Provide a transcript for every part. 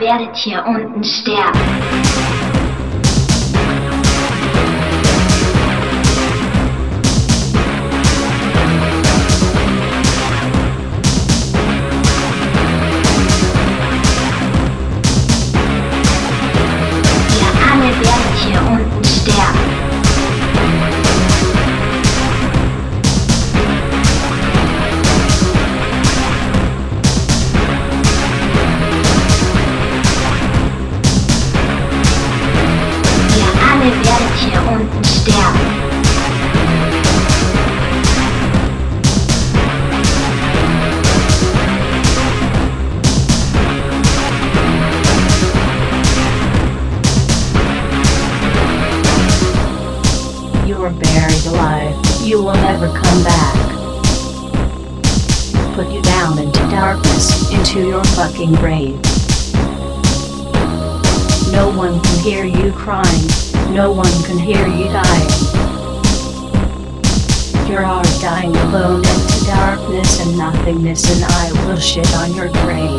werdet hier unten sterben. Ihr alle werdet hier unten sterben. Ihr werdet hier unten sterben. You are buried alive. You will never come back. Put you down into darkness, into your fucking grave. No one can hear you crying. No one can hear you dying. You are dying alone into darkness and nothingness, and I will shit on your grave.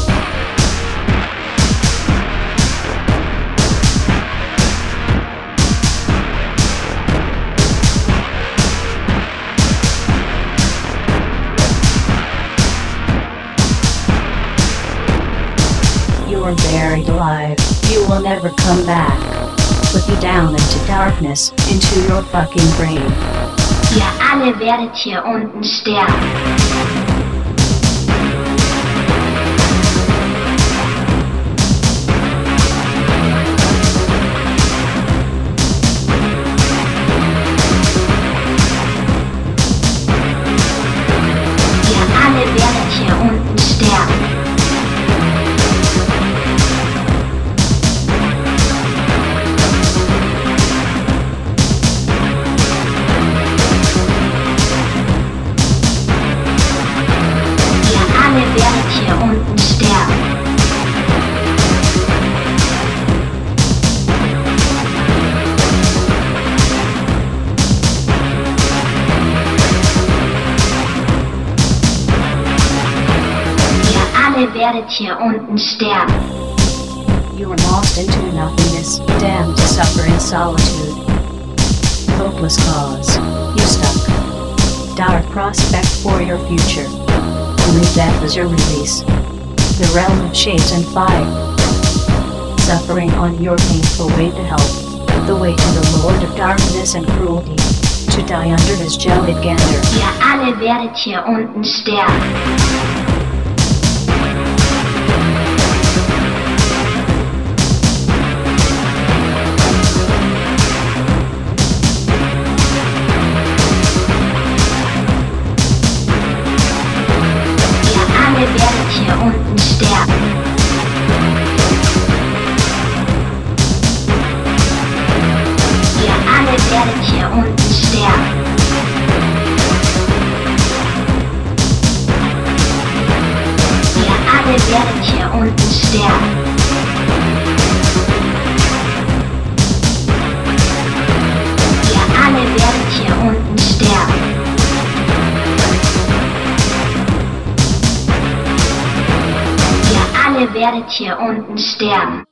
You are buried alive. You will never come back. Put you down into darkness, into your fucking grave. Ihr alle werdet hier unten sterben. Ihr alle werdet hier unten sterben. Ihr werdet hier unten sterben. Ihr alle werdet hier unten sterben. You are lost into nothingness, damned to suffer in solitude. Hopeless cause, you stuck. Dark prospect for your future. Only death is your release. The realm of shades and fire. Suffering on your painful way to hell. The way to the Lord of darkness and cruelty. To die under his gelid gander. Ihr alle werdet hier unten sterben. Ihr werdet hier unten sterben. Ihr alle werdet hier unten sterben. Ihr alle werdet hier unten sterben. Ihr alle werdet hier unten sterben. Ihr werdet hier unten sterben.